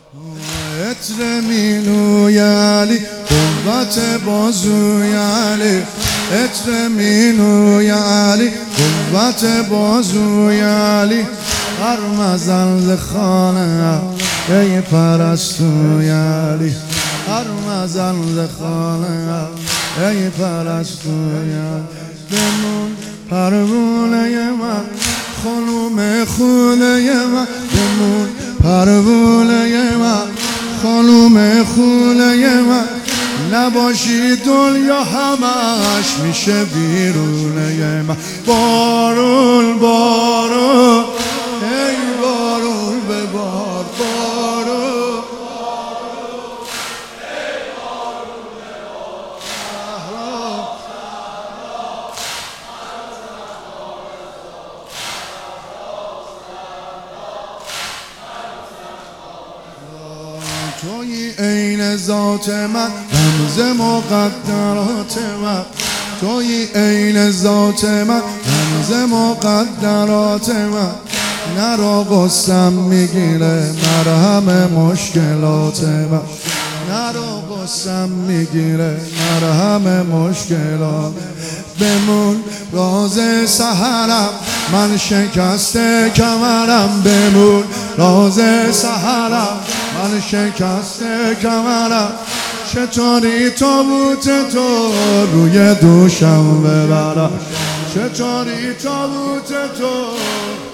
عطر مینوی علی قوت بازوی علی عطر مینوی علی قوت بازوی علی هر مزل خانه ای پرستوی علی هر مزل خانه ای پرستوی علی بمون پروانه من خانوم خونه من بمون پروانه من خانوم خونه من نباشی دنیا همش میشه بیرونه من بارون بارون ای بارون ببار بارون ای بارون توی عین ذات من رمز مقدرات من توی عین ذات من رمز مقدرات من نرا قسم میگیره مرهم مشکلات من نرا قسم میگیره مرهم مشکلات بمون راز سحرم من شکسته کمرم بمون راز سحرم من شکسته کمرم چطوری تابوت تو روی دوشم ببرم چطوری تابوت تو